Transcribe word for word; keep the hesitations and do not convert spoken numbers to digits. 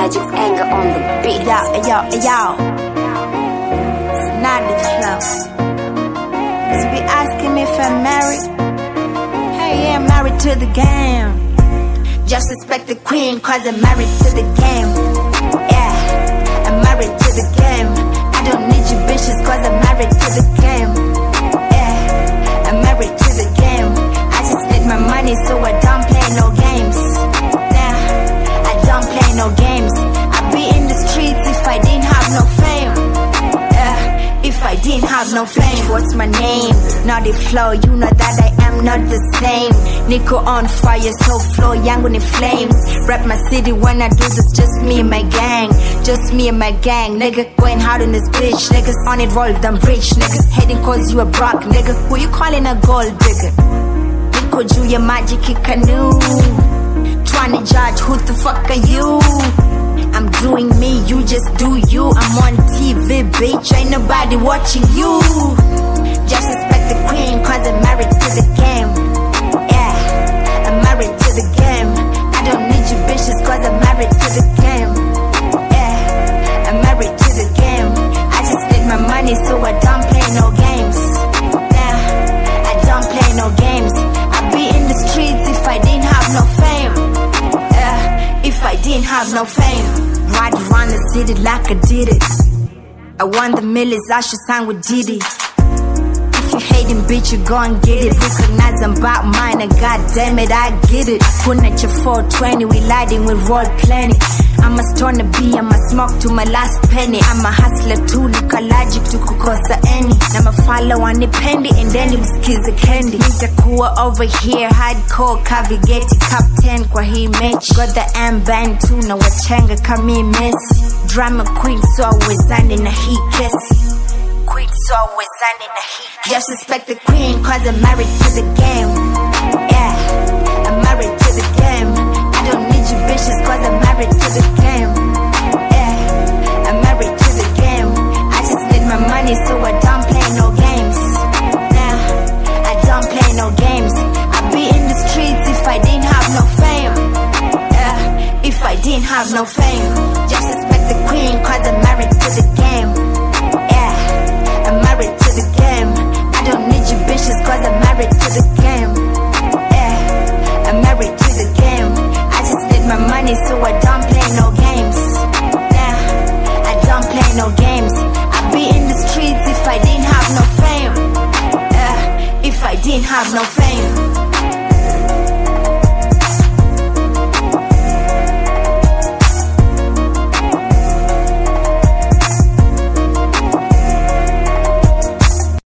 Magic's anger on the beat. Yo, yo, yo. It's not the flow. Cause be asking me if I'm married. Hey, yeah, I'm married to the game. Just respect the queen, cause I'm married to the game. Yeah, I'm married to the game. I don't need you bitches, cause I'm married to the game. Yeah, I'm married to the game. I just need my money, so I don't play no games. Nah, I don't play no games. I'd be in the streets if I didn't have no fame. Yeah, if I didn't have no fame. What's my name? Not the flow, you know that I am not the same. Nico on fire, so flow, young in flames. Rap my city when I do this, just me and my gang. Just me and my gang, nigga, going hard in this bitch. Niggas on it, roll them rich. Niggas hating cause you a broke nigga. Who you calling a gold digger? Nico Julia Magic canoe. Trying to judge, who the fuck are you? I'm doing me, you just do you. I'm on T V, bitch, ain't nobody watching you. Just respect the queen, cause I'm married to the game. Yeah, I'm married to the game. I don't need you bitches, cause I'm married to the game. Yeah, I'm married to the game. I just need my money, so I don't play no games. Nah, I don't play no games. I'd be in the streets if I didn't have no fame. Yeah, if I didn't have no fame. Ride around the city like I did it. I won the millions, I should sign with Diddy. If you hating, bitch, you go and get it. Recognize I'm about mine, and goddamn it, I get it. Putting at your four twenty, we lighting with roll plenty. I'm a stone to be, I'm a smoke to my last penny. I'm a hustler too, look allergic to kukosa any. I'm a follow on the pendy, and then it was kids a candy. Nitakuwa over here, hardcore, kavigeti, cup ten kwa hii mechi. Got the M-band too, na wachenga kami mesi. Drama queen, so always in a heat kiss. Queen, so always in a heat kiss. Just respect the queen, cause I'm married to the game. Yeah, I'm married to the game. I don't need you bitches, cause I'm married to the game. Yeah, I'm married to the game. I just need my money, so I don't play no games. Nah, I don't play no games. I'd be in the streets if I didn't have no fame. Yeah, if I didn't have no fame. Just respect the queen, cause I'm married to the game. Yeah, I'm married to the game. I don't need you bitches, cause I'm married to the game. Yeah, I'm married to the game. I just need my money, so I don't play no games. Nah, I don't play no games. I'd be in the streets if I didn't have no fame. Yeah, if I didn't have no fame.